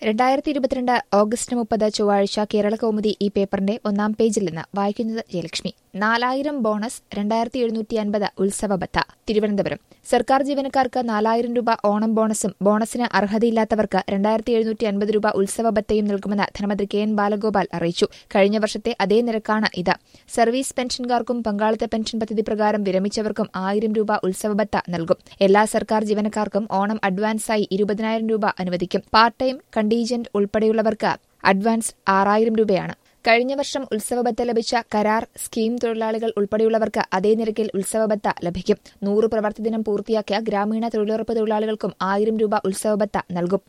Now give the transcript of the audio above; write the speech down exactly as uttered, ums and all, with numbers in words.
രണ്ടായിരത്തി ഇരുപത്തിരണ്ട് ഓഗസ്റ്റ് മുപ്പത് ചൊവ്വാഴ്ച കേരളകൗമുദി ഈ പേപ്പറിന്റെ ഒന്നാം പേജിൽ നിന്ന് വായിക്കുന്നത് ജയലക്ഷ്മി. നാലായിരം ബോണസ് രണ്ടായിരത്തി എഴുന്നൂറ്റി അൻപത് ഉത്സവ ബത്ത. തിരുവനന്തപുരം. സർക്കാർ ജീവനക്കാർക്ക് നാലായിരം രൂപ ഓണം ബോണസും ബോണസിന് അർഹതയില്ലാത്തവർക്ക് രണ്ടായിരത്തി എഴുന്നൂറ്റി അൻപത് രൂപ ഉത്സവ ബത്തയും നൽകുമെന്ന് ധനമന്ത്രി കെ എൻ ബാലഗോപാൽ അറിയിച്ചു. കഴിഞ്ഞ വർഷത്തെ അതേ നിരക്കാണ് ഇത്. സർവീസ് പെൻഷൻകാർക്കും പങ്കാളിത്ത പെൻഷൻ പദ്ധതി പ്രകാരം വിരമിച്ചവർക്കും ആയിരം രൂപ ഉത്സവ ബത്ത നൽകും. എല്ലാ സർക്കാർ ജീവനക്കാർക്കും ഓണം അഡ്വാൻസായി ഇരുപതിനായിരം രൂപ അനുവദിക്കും. പാർട്ട് ടൈം കണ്ടീജന്റ് ഉൾപ്പെടെയുള്ളവർക്ക് അഡ്വാൻസ് ആറായിരം രൂപയാണ്. കഴിഞ്ഞ വർഷം ഉത്സവബത്ത ലഭിച്ച കരാർ സ്കീം തൊഴിലാളികൾ ഉൾപ്പെടെയുള്ളവർക്ക് അതേ നിരക്കിൽ ഉത്സവബത്ത ലഭിക്കും. നൂറ് പ്രവൃത്തിദിനം പൂർത്തിയാക്കിയ ഗ്രാമീണ തൊഴിലുറപ്പ് തൊഴിലാളികൾക്കും ആയിരം രൂപ ഉത്സവബത്ത നൽകും.